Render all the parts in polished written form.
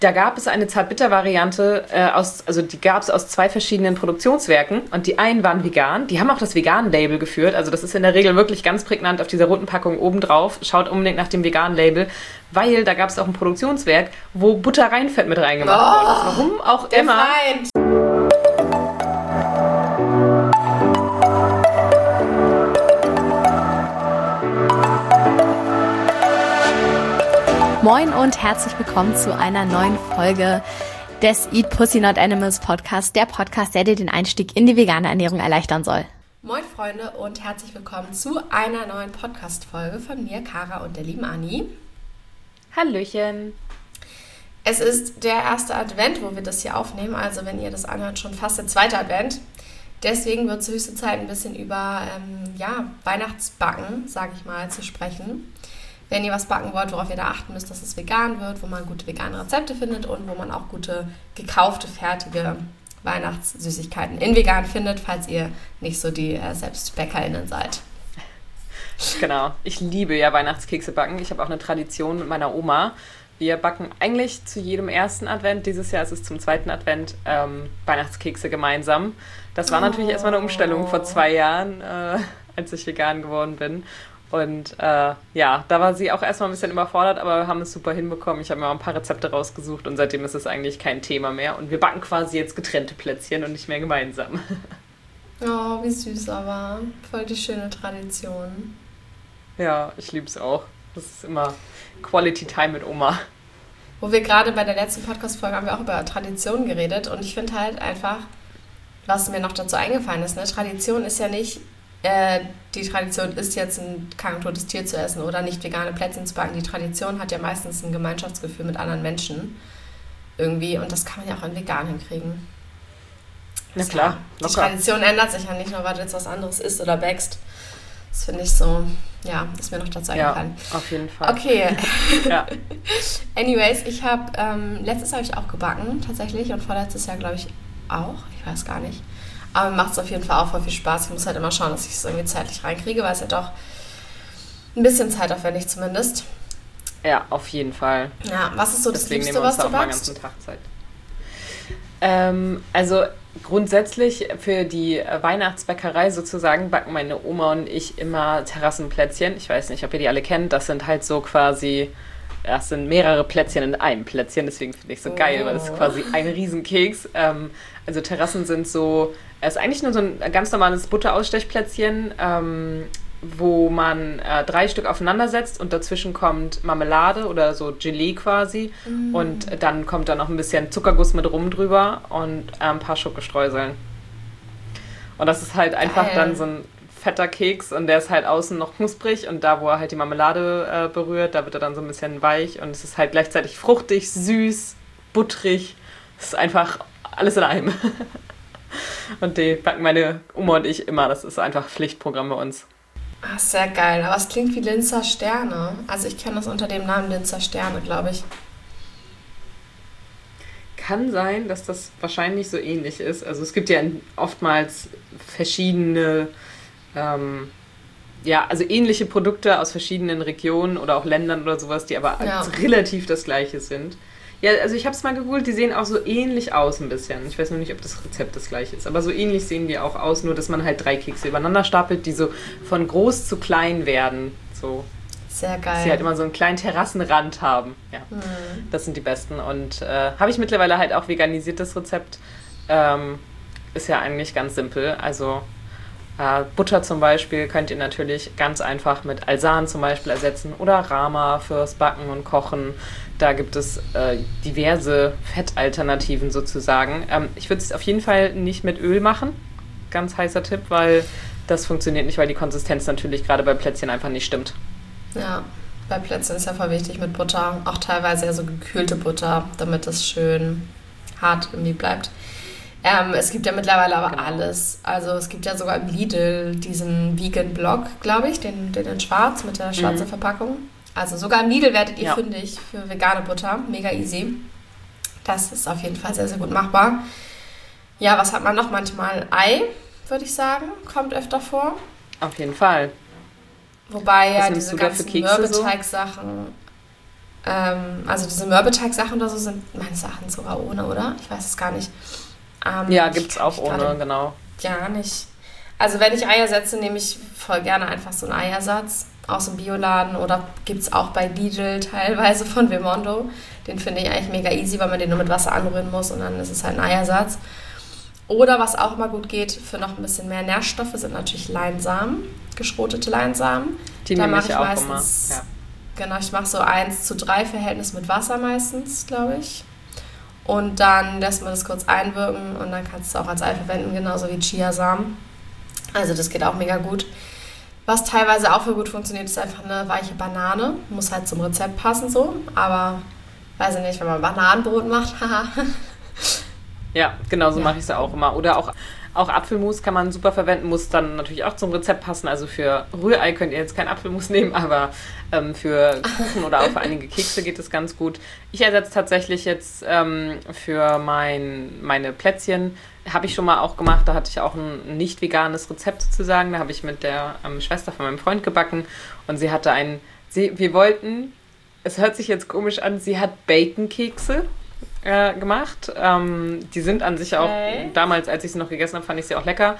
Da gab es eine Zartbitter-Variante, die gab es aus 2 verschiedenen Produktionswerken und die einen waren vegan, die haben auch das Vegan-Label geführt, also das ist in der Regel wirklich ganz prägnant auf dieser roten Packung oben drauf, schaut unbedingt nach dem Vegan-Label, weil da gab es auch ein Produktionswerk, wo Butterreinfett mit reingemacht worden ist, warum auch immer. Feind. Moin und herzlich willkommen zu einer neuen Folge des Eat Pussy Not Animals Podcast, der Podcast, der dir den Einstieg in die vegane Ernährung erleichtern soll. Moin Freunde und herzlich willkommen zu einer neuen Podcast-Folge von mir, Kara und der lieben Anni. Hallöchen. Es ist der erste Advent, wo wir das hier aufnehmen, also wenn ihr das anhört, schon fast der zweite Advent. Deswegen wird es höchste Zeit, ein bisschen über Weihnachtsbacken, sage ich mal, zu sprechen. Wenn ihr was backen wollt, worauf ihr da achten müsst, dass es vegan wird, wo man gute vegane Rezepte findet und wo man auch gute gekaufte, fertige Weihnachtssüßigkeiten in vegan findet, falls ihr nicht so die SelbstbäckerInnen seid. Genau, ich liebe ja Weihnachtskekse backen. Ich habe auch eine Tradition mit meiner Oma. Wir backen eigentlich zu jedem ersten Advent, dieses Jahr ist es zum zweiten Advent, Weihnachtskekse gemeinsam. Das war natürlich erstmal eine Umstellung vor 2 Jahren, als ich vegan geworden bin. Und da war sie auch erstmal ein bisschen überfordert, aber wir haben es super hinbekommen. Ich habe mir auch ein paar Rezepte rausgesucht und seitdem ist es eigentlich kein Thema mehr. Und wir backen quasi jetzt getrennte Plätzchen und nicht mehr gemeinsam. Oh, wie süß aber. Voll die schöne Tradition. Ja, ich liebe es auch. Das ist immer Quality Time mit Oma. Wo wir gerade bei der letzten Podcast-Folge haben wir auch über Traditionen geredet und ich finde halt einfach, was mir noch dazu eingefallen ist, ne? Tradition ist ja nicht, die Tradition ist jetzt ein totes Tier zu essen oder nicht vegane Plätzchen zu backen. Die Tradition hat ja meistens ein Gemeinschaftsgefühl mit anderen Menschen irgendwie und das kann man ja auch in vegan hinkriegen. Na klar, ja, die Tradition ändert sich ja nicht nur, weil du jetzt was anderes isst oder backst. Das finde ich so, ja, ist mir noch dazu eingefallen. Ja, auf jeden Fall. Okay. Ja. Anyways, letztes habe ich auch gebacken tatsächlich und vorletztes Jahr glaube ich auch, ich weiß gar nicht. Aber mir macht es auf jeden Fall auch voll viel Spaß. Ich muss halt immer schauen, dass ich es irgendwie zeitlich reinkriege, weil es ja doch ein bisschen zeitaufwendig zumindest. Ja, auf jeden Fall. Ja, was ist so das Deswegen Liebste, nehmen wir uns was da du auch mal den backst? ganzen Tag Zeit. Also grundsätzlich für die Weihnachtsbäckerei sozusagen backen meine Oma und ich immer Terrassenplätzchen. Ich weiß nicht, ob ihr die alle kennt. Das sind halt so quasi, das sind mehrere Plätzchen in einem Plätzchen. Deswegen finde ich es so geil, weil das ist quasi ein Riesenkeks. Also Terrassen sind so, es ist eigentlich nur so ein ganz normales Butterausstechplätzchen, wo man 3 Stück aufeinander setzt und dazwischen kommt Marmelade oder so Gelee quasi und dann kommt da noch ein bisschen Zuckerguss mit rum drüber und ein paar Schokostreuseln. Und das ist halt einfach dann so ein fetter Keks und der ist halt außen noch knusprig und da, wo er halt die Marmelade berührt, da wird er dann so ein bisschen weich und es ist halt gleichzeitig fruchtig, süß, butterig. Es ist einfach alles in einem. Und die backen meine Oma und ich immer. Das ist einfach Pflichtprogramm bei uns. Ach, sehr geil. Aber es klingt wie Linzer Sterne. Also ich kenne das unter dem Namen Linzer Sterne, glaube ich. Kann sein, dass das wahrscheinlich so ähnlich ist. Also es gibt ja oftmals verschiedene, also ähnliche Produkte aus verschiedenen Regionen oder auch Ländern oder sowas, die aber relativ das Gleiche sind. Ja, also ich habe es mal gegoogelt, die sehen auch so ähnlich aus ein bisschen. Ich weiß nur nicht, ob das Rezept das gleiche ist, aber so ähnlich sehen die auch aus, nur dass man halt 3 Kekse übereinander stapelt, die so von groß zu klein werden. So. Sehr geil. Dass sie halt immer so einen kleinen Terrassenrand haben. Ja, das sind die besten. Und habe ich mittlerweile halt auch veganisiert, das Rezept. Ist ja eigentlich ganz simpel. Also Butter zum Beispiel könnt ihr natürlich ganz einfach mit Alsan zum Beispiel ersetzen oder Rama fürs Backen und Kochen. Da gibt es diverse Fettalternativen sozusagen. Ich würde es auf jeden Fall nicht mit Öl machen. Ganz heißer Tipp, weil das funktioniert nicht, weil die Konsistenz natürlich gerade bei Plätzchen einfach nicht stimmt. Ja, bei Plätzchen ist ja voll wichtig mit Butter. Auch teilweise ja so gekühlte Butter, damit das schön hart irgendwie bleibt. Es gibt ja mittlerweile aber alles. Also es gibt ja sogar im Lidl diesen Vegan-Block, glaube ich, den in schwarz mit der schwarzen Verpackung. Also sogar im Lidl werdet ihr fündig für vegane Butter. Mega easy. Das ist auf jeden Fall sehr, sehr gut machbar. Ja, was hat man noch? Manchmal Ei, würde ich sagen. Kommt öfter vor. Auf jeden Fall. Wobei ja diese ganzen Mürbeteig-Sachen... Also diese Mürbeteig-Sachen oder so sind meines Erachtens sogar ohne, oder? Ich weiß es gar nicht. Ja, gibt's auch ohne, genau. Gar nicht. Also wenn ich Eier setze, nehme ich voll gerne einfach so einen Eiersatz aus dem Bioladen oder gibt es auch bei Lidl teilweise von Vimondo. Den finde ich eigentlich mega easy, weil man den nur mit Wasser anrühren muss und dann ist es halt ein Eiersatz. Oder was auch immer gut geht für noch ein bisschen mehr Nährstoffe, sind natürlich Leinsamen, geschrotete Leinsamen. Die nehme ich auch meistens, immer. Ja. Genau, ich mache so 1:3 Verhältnis mit Wasser meistens, glaube ich. Und dann lässt man das kurz einwirken und dann kannst du es auch als Ei verwenden, genauso wie Chiasamen. Also das geht auch mega gut. Was teilweise auch für gut funktioniert, ist einfach eine weiche Banane. Muss halt zum Rezept passen so, aber weiß ich nicht, wenn man Bananenbrot macht, haha. Ja, genau so mache ich es ja auch immer. Oder auch Apfelmus kann man super verwenden, muss dann natürlich auch zum Rezept passen. Also für Rührei könnt ihr jetzt kein Apfelmus nehmen, aber für Kuchen oder auch für einige Kekse geht es ganz gut. Ich ersetze tatsächlich jetzt für meine Plätzchen, habe ich schon mal auch gemacht, da hatte ich auch ein nicht veganes Rezept sozusagen. Da habe ich mit der Schwester von meinem Freund gebacken und sie hatte wir wollten, es hört sich jetzt komisch an, sie hat Bacon-Kekse gemacht. Die sind an sich auch, damals, als ich sie noch gegessen habe, fand ich sie auch lecker.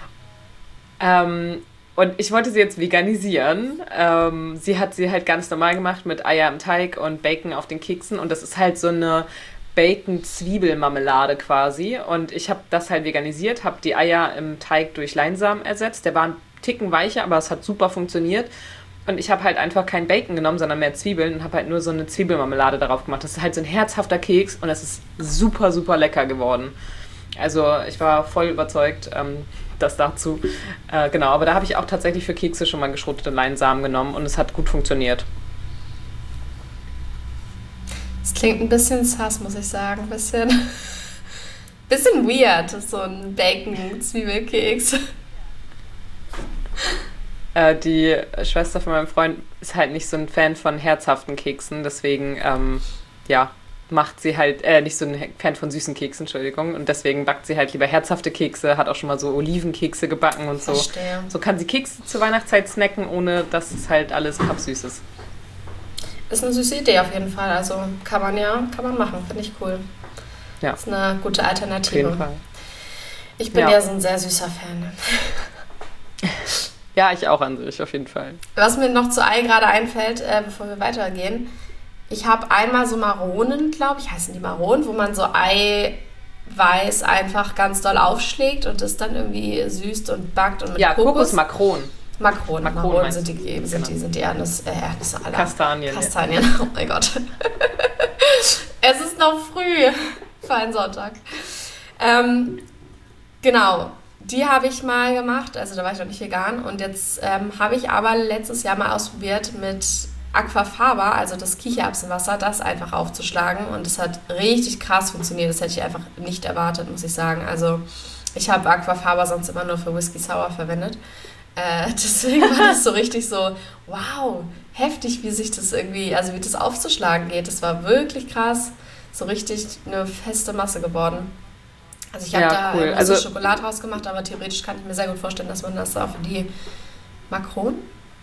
Und ich wollte sie jetzt veganisieren. Sie hat sie halt ganz normal gemacht mit Eier im Teig und Bacon auf den Keksen. Und das ist halt so eine Bacon-Zwiebelmarmelade quasi. Und ich habe das halt veganisiert, habe die Eier im Teig durch Leinsamen ersetzt. Der war ein Ticken weicher, aber es hat super funktioniert. Und ich habe halt einfach kein Bacon genommen, sondern mehr Zwiebeln und habe halt nur so eine Zwiebelmarmelade darauf gemacht. Das ist halt so ein herzhafter Keks und es ist super, super lecker geworden. Also ich war voll überzeugt, das dazu. Genau, aber da habe ich auch tatsächlich für Kekse schon mal geschrotete Leinsamen genommen und es hat gut funktioniert. Es klingt ein bisschen sass, muss ich sagen. Bisschen weird, so ein Bacon-Zwiebelkeks. Die Schwester von meinem Freund ist halt nicht so ein Fan von herzhaften Keksen, deswegen, macht sie halt, nicht so ein Fan von süßen Keksen, Entschuldigung, und deswegen backt sie halt lieber herzhafte Kekse, hat auch schon mal so Olivenkekse gebacken und so. Verstehe. So kann sie Kekse zur Weihnachtszeit snacken, ohne dass es halt alles pappsüß ist. Ist eine süße Idee auf jeden Fall, also kann man machen, finde ich cool. Ja. Ist eine gute Alternative. Auf jeden Fall. Ich bin ja so ein sehr süßer Fan. Ja, ich auch an sich, auf jeden Fall. Was mir noch zu Ei gerade einfällt, bevor wir weitergehen, ich habe einmal so Maronen, glaube ich, heißen die Maronen, wo man so Eiweiß einfach ganz doll aufschlägt und das dann irgendwie süßt und backt und mit Kokosmakronen. Maronen sind die Erdnüsse aller. Kastanien. Oh mein Gott. Es ist noch früh für einen Sonntag. Genau. Die habe ich mal gemacht, also da war ich noch nicht vegan. Und jetzt habe ich aber letztes Jahr mal ausprobiert mit Aquafaba, also das Kichererbsenwasser, das einfach aufzuschlagen. Und das hat richtig krass funktioniert. Das hätte ich einfach nicht erwartet, muss ich sagen. Also ich habe Aquafaba sonst immer nur für Whisky Sour verwendet. Deswegen war das so richtig so, wow, heftig, wie sich das irgendwie, also wie das aufzuschlagen geht. Das war wirklich krass, so richtig eine feste Masse geworden. Also ich habe da Schokolade draus gemacht, aber theoretisch kann ich mir sehr gut vorstellen, dass man das auch für die Makronen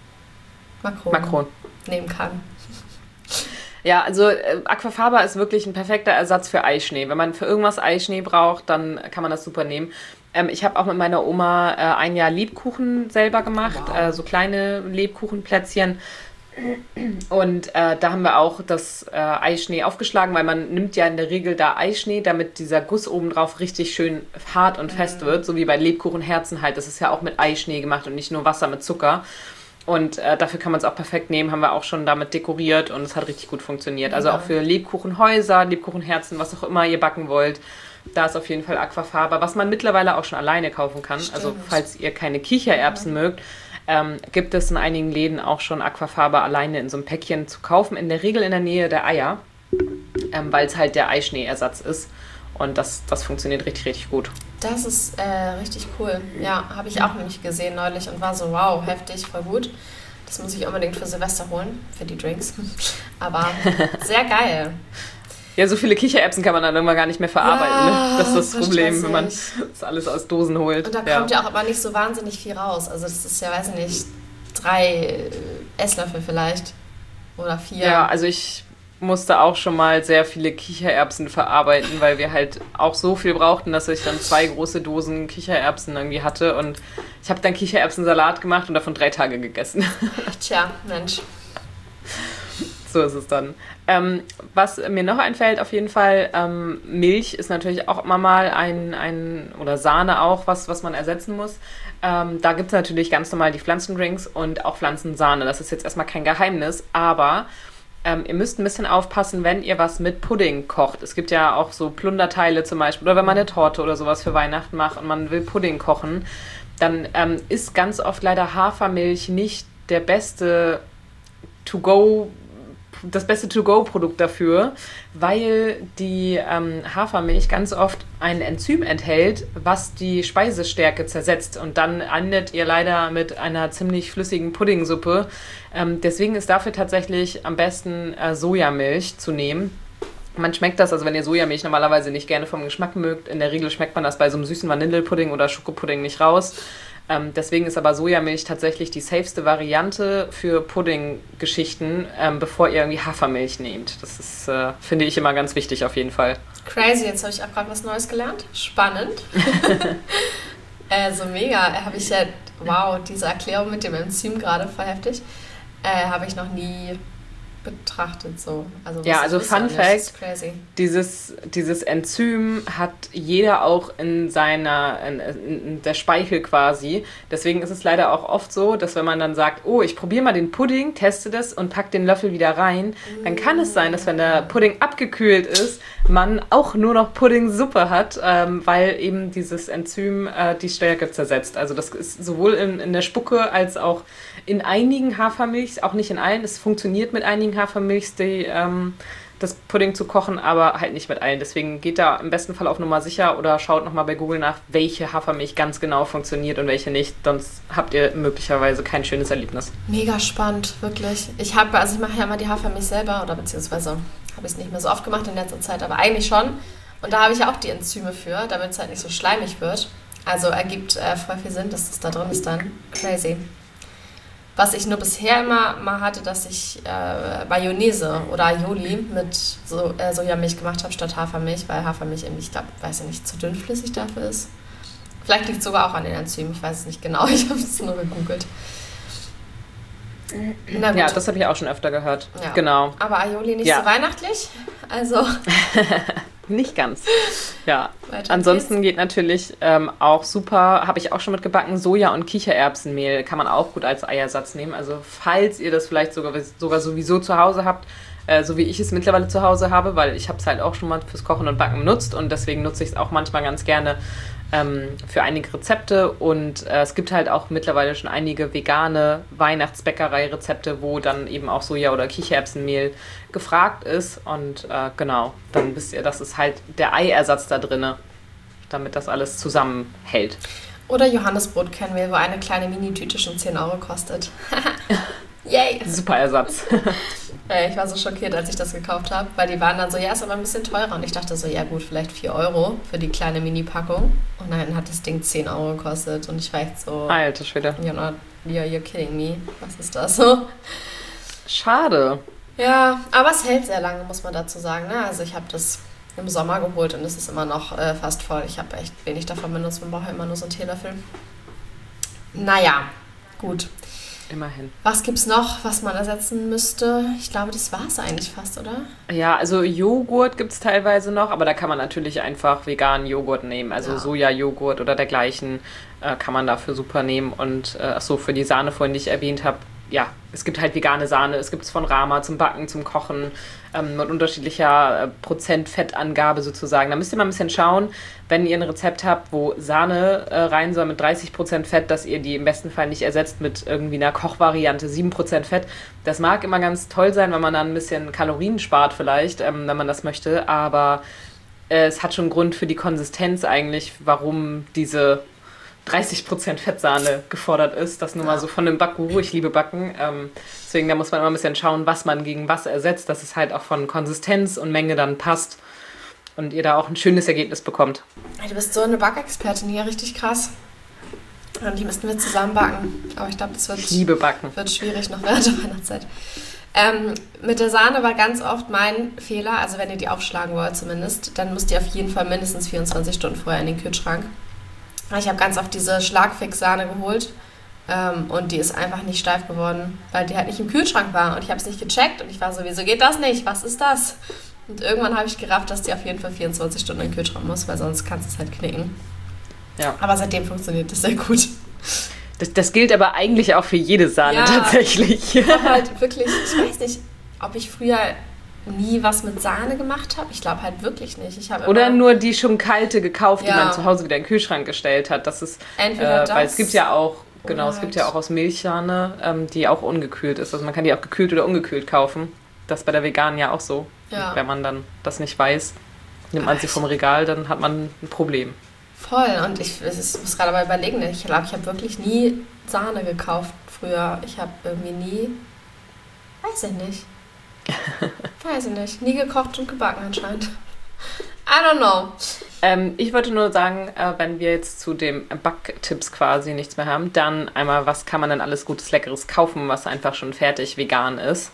nehmen kann. Ja, also Aquafaba ist wirklich ein perfekter Ersatz für Eischnee. Wenn man für irgendwas Eischnee braucht, dann kann man das super nehmen. Ich habe auch mit meiner Oma ein Jahr Lebkuchen selber gemacht, so kleine Lebkuchenplätzchen. Und da haben wir auch das Eischnee aufgeschlagen, weil man nimmt ja in der Regel da Eischnee, damit dieser Guss obendrauf richtig schön hart und fest wird, so wie bei Lebkuchenherzen halt. Das ist ja auch mit Eischnee gemacht und nicht nur Wasser mit Zucker. Und dafür kann man es auch perfekt nehmen, haben wir auch schon damit dekoriert und es hat richtig gut funktioniert. Also auch für Lebkuchenhäuser, Lebkuchenherzen, was auch immer ihr backen wollt. Da ist auf jeden Fall Aquafaba, was man mittlerweile auch schon alleine kaufen kann. Stimmt. Also falls ihr keine Kichererbsen mögt, gibt es in einigen Läden auch schon Aquafaba alleine in so einem Päckchen zu kaufen. In der Regel in der Nähe der Eier, weil es halt der Eischnee-Ersatz ist. Und das funktioniert richtig, richtig gut. Das ist richtig cool. Ja, habe ich auch nämlich gesehen neulich und war so, wow, heftig, voll gut. Das muss ich unbedingt für Silvester holen, für die Drinks. Aber sehr geil. Ja, so viele Kichererbsen kann man dann irgendwann gar nicht mehr verarbeiten. Ne? Das ist das Problem, wenn man das alles aus Dosen holt. Und da kommt ja auch aber nicht so wahnsinnig viel raus. Also das ist ja, weiß ich nicht, 3 Esslöffel vielleicht oder 4. Ja, also ich musste auch schon mal sehr viele Kichererbsen verarbeiten, weil wir halt auch so viel brauchten, dass ich dann 2 große Dosen Kichererbsen irgendwie hatte. Und ich habe dann Kichererbsensalat gemacht und davon 3 Tage gegessen. Tja, Mensch. So ist es dann. Was mir noch einfällt, auf jeden Fall, Milch ist natürlich auch immer mal oder Sahne auch, was man ersetzen muss. Da gibt es natürlich ganz normal die Pflanzendrinks und auch Pflanzensahne. Das ist jetzt erstmal kein Geheimnis, aber ihr müsst ein bisschen aufpassen, wenn ihr was mit Pudding kocht. Es gibt ja auch so Plunderteile zum Beispiel, oder wenn man eine Torte oder sowas für Weihnachten macht und man will Pudding kochen, dann ist ganz oft leider Hafermilch nicht der beste das beste To-Go-Produkt dafür, weil die Hafermilch ganz oft ein Enzym enthält, was die Speisestärke zersetzt. Und dann endet ihr leider mit einer ziemlich flüssigen Puddingsuppe. Deswegen ist dafür tatsächlich am besten Sojamilch zu nehmen. Man schmeckt das, also wenn ihr Sojamilch normalerweise nicht gerne vom Geschmack mögt, in der Regel schmeckt man das bei so einem süßen Vanillepudding oder Schokopudding nicht raus. Deswegen ist aber Sojamilch tatsächlich die safeste Variante für Pudding-Geschichten, bevor ihr irgendwie Hafermilch nehmt. Das ist, finde ich, immer ganz wichtig auf jeden Fall. Crazy, jetzt habe ich auch gerade was Neues gelernt. Spannend. So mega. Habe ich ja, wow, diese Erklärung mit dem Enzym gerade voll heftig. Habe ich noch nie betrachtet so. Also ja, also Fun Fact, dieses Enzym hat jeder auch in der Speichel quasi. Deswegen ist es leider auch oft so, dass wenn man dann sagt, oh, ich probiere mal den Pudding, teste das und pack den Löffel wieder rein, dann kann es sein, dass wenn der Pudding abgekühlt ist, man auch nur noch Puddingsuppe hat, weil eben dieses Enzym die Stärke zersetzt. Also das ist sowohl in der Spucke als auch in einigen Hafermilchs, auch nicht in allen. Es funktioniert mit einigen Hafermilchs, das Pudding zu kochen, aber halt nicht mit allen. Deswegen geht da im besten Fall auf Nummer sicher oder schaut nochmal bei Google nach, welche Hafermilch ganz genau funktioniert und welche nicht. Sonst habt ihr möglicherweise kein schönes Erlebnis. Mega spannend, wirklich. Ich mache ja immer die Hafermilch selber oder beziehungsweise habe ich es nicht mehr so oft gemacht in letzter Zeit, aber eigentlich schon. Und da habe ich ja auch die Enzyme für, damit es halt nicht so schleimig wird. Also ergibt voll viel Sinn, dass das da drin ist dann. Crazy. Was ich nur bisher immer mal hatte, dass ich Mayonnaise oder Aioli mit Sojamilch gemacht habe statt Hafermilch, weil Hafermilch irgendwie, ich glaube, weiß ja nicht, zu dünnflüssig dafür ist. Vielleicht liegt es sogar auch an den Enzymen, ich weiß es nicht genau, ich habe es nur gegoogelt. Ja, das habe ich auch schon öfter gehört. Ja. Genau. Aber Aioli nicht so weihnachtlich, also... Nicht ganz. Ja. Ansonsten geht natürlich auch super, habe ich auch schon mitgebacken, Soja- und Kichererbsenmehl kann man auch gut als Eiersatz nehmen. Also falls ihr das vielleicht sogar sowieso zu Hause habt, so wie ich es mittlerweile zu Hause habe, weil ich habe es halt auch schon mal fürs Kochen und Backen benutzt und deswegen nutze ich es auch manchmal ganz gerne für einige Rezepte und es gibt halt auch mittlerweile schon einige vegane Weihnachtsbäckerei-Rezepte, wo dann eben auch Soja- oder Kichererbsenmehl gefragt ist und genau, dann wisst ihr, das ist halt der Eiersatz da drin, damit das alles zusammenhält. Oder Johannesbrotkernmehl, wo eine kleine Mini-Tüte schon 10 Euro kostet. Yay! Super Ersatz. Ich war so schockiert, als ich das gekauft habe, weil die waren dann so, ja, ist aber ein bisschen teurer. Und ich dachte so, ja gut, vielleicht 4 Euro für die kleine Mini-Packung. Und dann hat das Ding 10 Euro gekostet. Und ich war echt so... Alter Schwede. You're kidding me. Was ist das so? Schade. Ja, aber es hält sehr lange, muss man dazu sagen. Ne? Also ich habe das im Sommer geholt und es ist immer noch fast voll. Ich habe echt wenig davon benutzt. Man braucht ja immer nur so einen Teelöffel. Naja, gut. Immerhin. Was gibt's noch, was man ersetzen müsste? Ich glaube, das war es eigentlich fast, oder? Ja, also Joghurt gibt es teilweise noch, aber da kann man natürlich einfach veganen Joghurt nehmen. Also Soja-Joghurt oder dergleichen kann man dafür super nehmen. Und für die Sahne vorhin, die ich erwähnt habe, ja, es gibt halt vegane Sahne. Es gibt es von Rama zum Backen, zum Kochen mit unterschiedlicher Prozent-Fettangabe sozusagen. Da müsst ihr mal ein bisschen schauen, wenn ihr ein Rezept habt, wo Sahne rein soll mit 30% Fett, dass ihr die im besten Fall nicht ersetzt mit irgendwie einer Kochvariante 7% Fett. Das mag immer ganz toll sein, wenn man dann ein bisschen Kalorien spart vielleicht, wenn man das möchte. Aber es hat schon einen Grund für die Konsistenz eigentlich, warum diese 30% Fettsahne gefordert ist. Das nur mal so von einem Backguru. Ich liebe Backen. Deswegen, da muss man immer ein bisschen schauen, was man gegen was ersetzt, dass es halt auch von Konsistenz und Menge dann passt und ihr da auch ein schönes Ergebnis bekommt. Du bist so eine Backexpertin hier, richtig krass. Und die müssten wir zusammen backen. Aber ich glaube, das wird liebe Backen. Wird schwierig noch während der Weihnachtszeit. Mit der Sahne war ganz oft mein Fehler, also wenn ihr die aufschlagen wollt zumindest, dann müsst ihr auf jeden Fall mindestens 24 Stunden vorher in den Kühlschrank. Ich habe ganz oft diese Schlagfix-Sahne geholt und die ist einfach nicht steif geworden, weil die halt nicht im Kühlschrank war und ich habe es nicht gecheckt und ich war so, wieso geht das nicht? Was ist das? Und irgendwann habe ich gerafft, dass die auf jeden Fall 24 Stunden in den Kühlschrank muss, weil sonst kannst du es halt knicken. Ja. Aber seitdem funktioniert das sehr gut. Das gilt aber eigentlich auch für jede Sahne tatsächlich. Aber halt wirklich, ich weiß nicht, ob ich früher nie was mit Sahne gemacht habe. Ich glaube halt wirklich nicht. Oder nur die schon kalte gekauft, die man zu Hause wieder in den Kühlschrank gestellt hat. Das ist, entweder das, weil es gibt ja auch, es gibt ja auch aus Milchsahne, die auch ungekühlt ist. Also man kann die auch gekühlt oder ungekühlt kaufen. Das ist bei der veganen ja auch so. Ja. Wenn man dann das nicht weiß, nimmt man sie vom Regal, dann hat man ein Problem. Voll. Und ich muss gerade mal überlegen, ich glaube, ich habe wirklich nie Sahne gekauft früher. Ich habe irgendwie nie, weiß ich nicht, nie gekocht und gebacken anscheinend. I don't know. Ich wollte nur sagen, wenn wir jetzt zu den Backtipps quasi nichts mehr haben, dann einmal, was kann man denn alles Gutes, Leckeres kaufen, was einfach schon fertig vegan ist.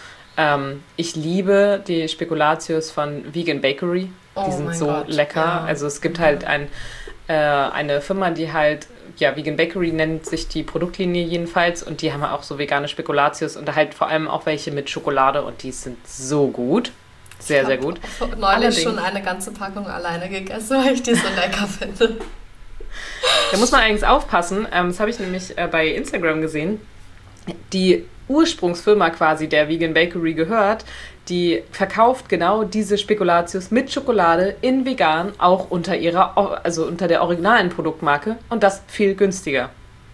Ich liebe die Spekulatius von Vegan Bakery. Die sind so lecker. Ja. Also es gibt halt eine Firma, die halt, Vegan Bakery nennt sich die Produktlinie jedenfalls und die haben auch so vegane Spekulatius und halt vor allem auch welche mit Schokolade und die sind so gut. Sehr, sehr gut. Ich habe neulich schon eine ganze Packung alleine gegessen, weil ich die so lecker finde. Da muss man eigentlich aufpassen. Das habe ich nämlich bei Instagram gesehen. Die Ursprungsfirma quasi, der Vegan Bakery gehört, die verkauft genau diese Spekulatius mit Schokolade in vegan, auch unter unter der originalen Produktmarke und das viel günstiger.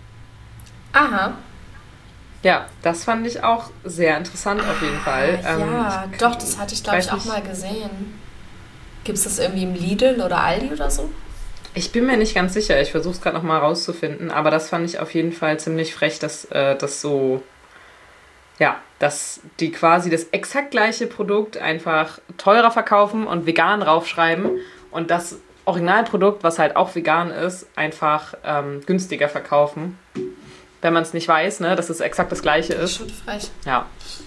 Aha. Ja, das fand ich auch sehr interessant auf jeden Fall. Doch, das hatte ich glaube ich auch mal gesehen. Gibt es das irgendwie im Lidl oder Aldi oder so? Ich bin mir nicht ganz sicher, ich versuche es gerade nochmal rauszufinden, aber das fand ich auf jeden Fall ziemlich frech, dass das so... Ja, dass die quasi das exakt gleiche Produkt einfach teurer verkaufen und vegan draufschreiben und das Originalprodukt, was halt auch vegan ist, einfach günstiger verkaufen. Wenn man es nicht weiß, ne, dass es exakt das gleiche ist. Das ist schon frech. Ja.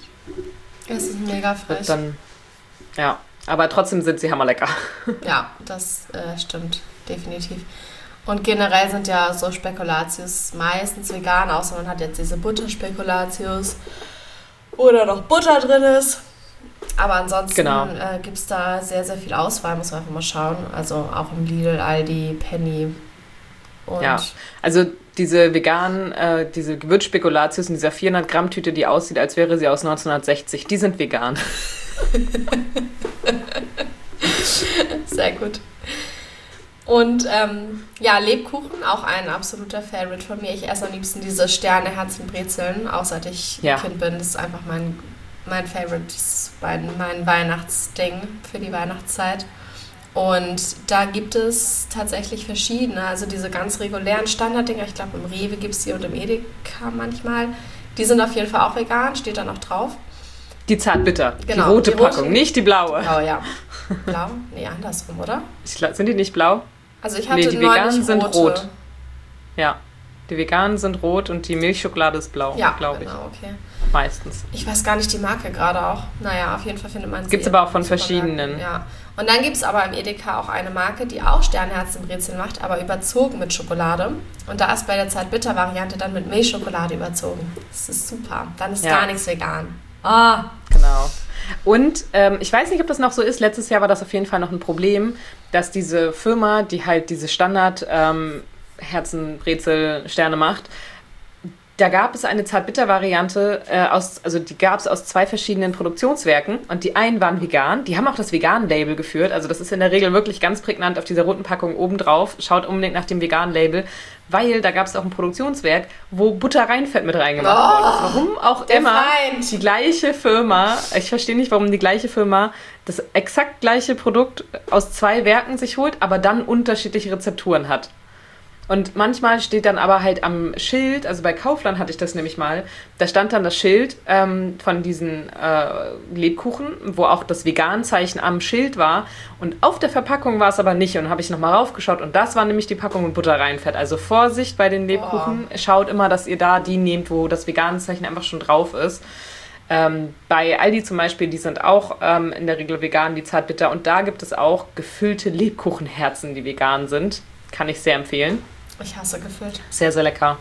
Es ist mega frech. Dann, ja, aber trotzdem sind sie hammerlecker. Ja, das stimmt, definitiv. Und generell sind ja so Spekulatius meistens vegan, außer man hat jetzt diese Butterspekulatius, wo da noch Butter drin ist. Aber ansonsten gibt es da sehr, sehr viel Auswahl, muss man einfach mal schauen. Also auch im Lidl, Aldi, Penny. Und ja, also diese veganen, diese Gewürzspekulatius in dieser 400-Gramm-Tüte, die aussieht, als wäre sie aus 1960, die sind vegan. Sehr gut. Und Lebkuchen, auch ein absoluter Favorite von mir. Ich esse am liebsten diese Sterne-Herzen-Brezeln, auch seit ich Kind bin. Das ist einfach mein Favorite, mein Weihnachtsding für die Weihnachtszeit. Und da gibt es tatsächlich verschiedene, also diese ganz regulären Standarddinger, ich glaube im Rewe gibt es die und im Edeka manchmal. Die sind auf jeden Fall auch vegan, steht da noch drauf. Die Zartbitter, genau, die rote Packung, nicht die blaue. Blau, ja. Blau? Nee, andersrum, oder? Sind die nicht blau? Also ich hatte die veganen sind rote. rot. Ja, die veganen sind rot und die Milchschokolade ist blau, glaube ich. Ja, genau, okay. Meistens. Ich weiß gar nicht die Marke gerade auch. Naja, auf jeden Fall findet man sie. Gibt es aber auch von verschiedenen. Ja. Und dann gibt es aber im Edeka auch eine Marke, die auch Sternherzenbrezeln macht, aber überzogen mit Schokolade. Und da ist bei der Zartbitter-Variante dann mit Milchschokolade überzogen. Das ist super. Dann ist gar nichts vegan. Genau. Und ich weiß nicht, ob das noch so ist. Letztes Jahr war das auf jeden Fall noch ein Problem, dass diese Firma, die halt diese Standard Herzenbrezel-Sterne macht, da gab es eine Zartbitter-Variante, die gab es aus 2 verschiedenen Produktionswerken und die einen waren vegan, die haben auch das Vegan-Label geführt, also das ist in der Regel wirklich ganz prägnant auf dieser roten Packung oben drauf, schaut unbedingt nach dem Vegan-Label, weil da gab es auch ein Produktionswerk, wo Butterreinfett mit reingemacht worden ist. Warum auch immer die gleiche Firma, ich verstehe nicht, warum die gleiche Firma das exakt gleiche Produkt aus 2 Werken sich holt, aber dann unterschiedliche Rezepturen hat. Und manchmal steht dann aber halt am Schild, also bei Kaufland hatte ich das nämlich mal, da stand dann das Schild von diesen Lebkuchen, wo auch das Vegan-Zeichen am Schild war. Und auf der Verpackung war es aber nicht. Und habe ich nochmal raufgeschaut und das war nämlich die Packung mit Butterreinfett. Also Vorsicht bei den Lebkuchen, schaut immer, dass ihr da die nehmt, wo das Vegan-Zeichen einfach schon drauf ist. Bei Aldi zum Beispiel, die sind auch in der Regel vegan, die Zartbitter. Und da gibt es auch gefüllte Lebkuchenherzen, die vegan sind. Kann ich sehr empfehlen. Ich hasse gefüllt. Sehr, sehr lecker.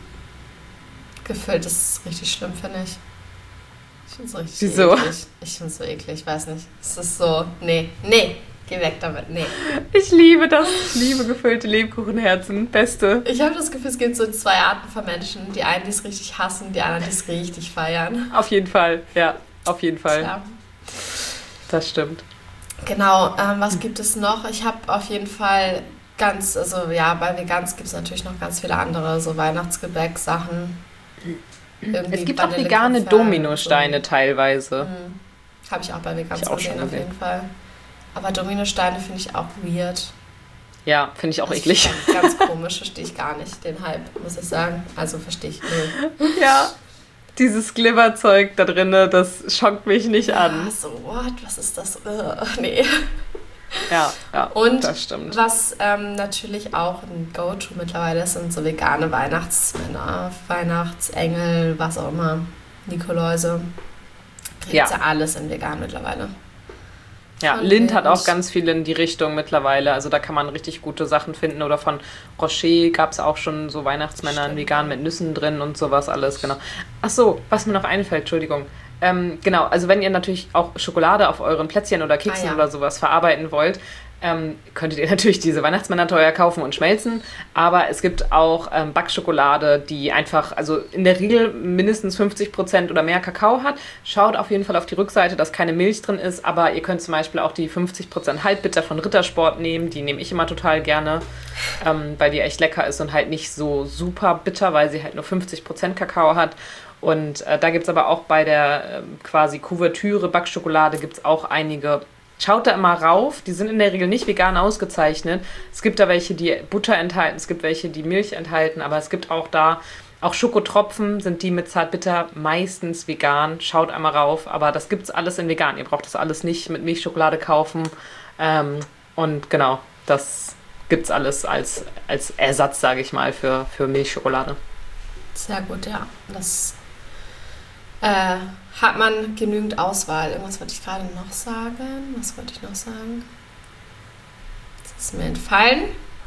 Gefüllt ist richtig schlimm, finde ich. Ich finde es richtig Wieso? eklig. Ich finde es so eklig, ich weiß nicht. Es ist so, nee, geh weg damit, nee. Ich liebe das. Ich liebe gefüllte Lebkuchenherzen. Beste. Ich habe das Gefühl, es gibt so 2 Arten von Menschen. Die einen, die es richtig hassen, die anderen, die es richtig feiern. Auf jeden Fall, ja. Auf jeden Fall. Ja. Das stimmt. Genau, was gibt es noch? Ich habe auf jeden Fall bei Vegans gibt es natürlich noch ganz viele andere, so Weihnachtsgebäck-Sachen. Es gibt auch vegane Dominosteine so. Teilweise. Habe ich auch bei Vegans gesehen, auf jeden Fall. Aber Dominosteine finde ich auch weird. Ja, finde ich auch eklig. Ganz komisch, verstehe ich gar nicht, den Hype, muss ich sagen. Also verstehe ich null. Ja, dieses Glibberzeug da drin, das schockt mich nicht an. So, what? Was ist das? Nee. Ja, und das stimmt. Was natürlich auch ein Go-To mittlerweile ist, sind so vegane Weihnachtsmänner, Weihnachtsengel, was auch immer, Nikoläuse. Gibt ja alles in vegan mittlerweile. Ja, Lindt hat auch ganz viel in die Richtung mittlerweile. Also da kann man richtig gute Sachen finden. Oder von Rocher gab es auch schon so Weihnachtsmänner in vegan mit Nüssen drin und sowas alles, genau. Ach so, was mir noch einfällt, Entschuldigung. Genau, also wenn ihr natürlich auch Schokolade auf euren Plätzchen oder Keksen oder sowas verarbeiten wollt, könntet ihr natürlich diese Weihnachtsmänner teuer kaufen und schmelzen. Aber es gibt auch Backschokolade, die einfach, also in der Regel mindestens 50% oder mehr Kakao hat. Schaut auf jeden Fall auf die Rückseite, dass keine Milch drin ist. Aber ihr könnt zum Beispiel auch die 50% Halbbitter von Rittersport nehmen. Die nehme ich immer total gerne, weil die echt lecker ist und halt nicht so super bitter, weil sie halt nur 50% Kakao hat. Und da gibt es aber auch bei der quasi Kuvertüre Backschokolade gibt es auch einige. Schaut da immer rauf, die sind in der Regel nicht vegan ausgezeichnet. Es gibt da welche, die Butter enthalten, es gibt welche, die Milch enthalten, aber es gibt auch da, auch Schokotropfen sind die mit Zartbitter meistens vegan. Schaut einmal rauf, aber das gibt's alles in vegan. Ihr braucht das alles nicht mit Milchschokolade kaufen. Und genau, das gibt's alles als Ersatz, sage ich mal, für Milchschokolade. Sehr gut, ja. Das hat man genügend Auswahl. Irgendwas wollte ich gerade noch sagen. Was wollte ich noch sagen? Das ist mir entfallen.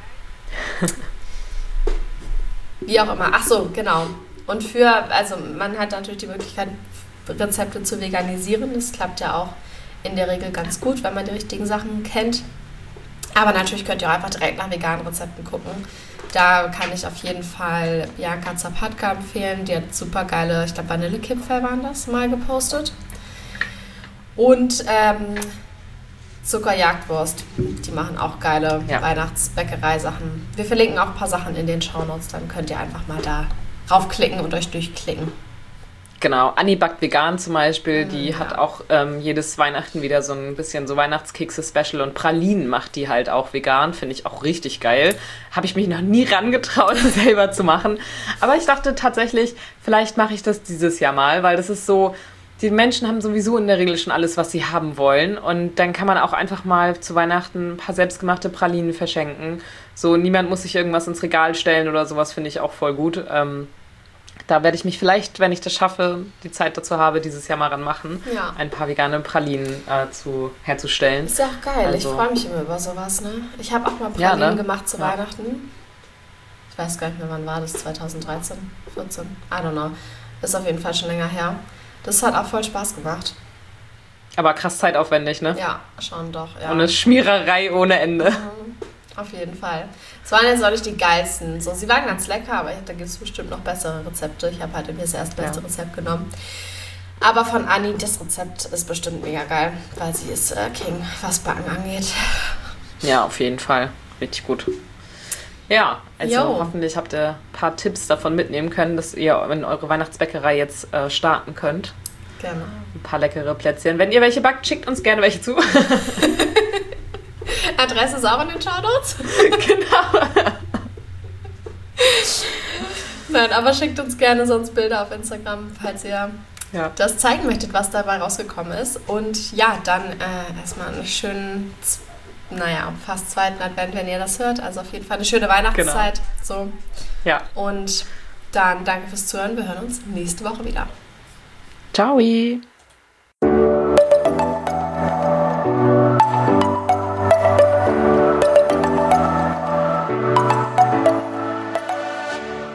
Wie auch immer. Ach so, genau. Und also man hat natürlich die Möglichkeit, Rezepte zu veganisieren. Das klappt ja auch in der Regel ganz gut, wenn man die richtigen Sachen kennt. Aber natürlich könnt ihr auch einfach direkt nach veganen Rezepten gucken. Da kann ich auf jeden Fall Bianca Zapatka empfehlen. Die hat super geile, ich glaube Vanillekipferl waren das, mal gepostet. Und Zuckerjagdwurst. Die machen auch geile Weihnachtsbäckerei-Sachen. Wir verlinken auch ein paar Sachen in den Shownotes, dann könnt ihr einfach mal da raufklicken und euch durchklicken. Genau, Anni backt vegan zum Beispiel, die hat auch jedes Weihnachten wieder so ein bisschen so Weihnachtskekse-Special und Pralinen macht die halt auch vegan, finde ich auch richtig geil. Habe ich mich noch nie rangetraut, selber zu machen. Aber ich dachte tatsächlich, vielleicht mache ich das dieses Jahr mal, weil das ist so, die Menschen haben sowieso in der Regel schon alles, was sie haben wollen und dann kann man auch einfach mal zu Weihnachten ein paar selbstgemachte Pralinen verschenken. So, niemand muss sich irgendwas ins Regal stellen oder sowas, finde ich auch voll gut. Da werde ich mich vielleicht, wenn ich das schaffe, die Zeit dazu habe, dieses Jahr mal ranmachen, ein paar vegane Pralinen herzustellen. Ist ja auch geil, also, ich freue mich immer über sowas, ne? Ich habe auch mal Pralinen gemacht zu Weihnachten. Ich weiß gar nicht mehr, wann war das, 2013, 14, I don't know. Ist auf jeden Fall schon länger her. Das hat auch voll Spaß gemacht. Aber krass zeitaufwendig, ne? Ja, schon doch, ja. Und eine Schmiererei ohne Ende. Auf jeden Fall. Es waren jetzt auch nicht die geilsten. So, sie waren ganz lecker, aber da gibt es bestimmt noch bessere Rezepte. Ich habe halt mir das erstbeste Rezept genommen. Aber von Anni, das Rezept ist bestimmt mega geil, weil sie ist King, was Backen angeht. Ja, auf jeden Fall. Richtig gut. Ja, also hoffentlich habt ihr ein paar Tipps davon mitnehmen können, dass ihr in eure Weihnachtsbäckerei jetzt starten könnt. Genau. Ein paar leckere Plätzchen. Wenn ihr welche backt, schickt uns gerne welche zu. Adresse ist auch in den Shownotes. Genau. Nein, aber schickt uns gerne sonst Bilder auf Instagram, falls ihr das zeigen möchtet, was dabei rausgekommen ist. Und ja, dann erstmal einen schönen, fast zweiten Advent, wenn ihr das hört. Also auf jeden Fall eine schöne Weihnachtszeit. Genau. So. Ja. Und dann danke fürs Zuhören. Wir hören uns nächste Woche wieder. Ciao!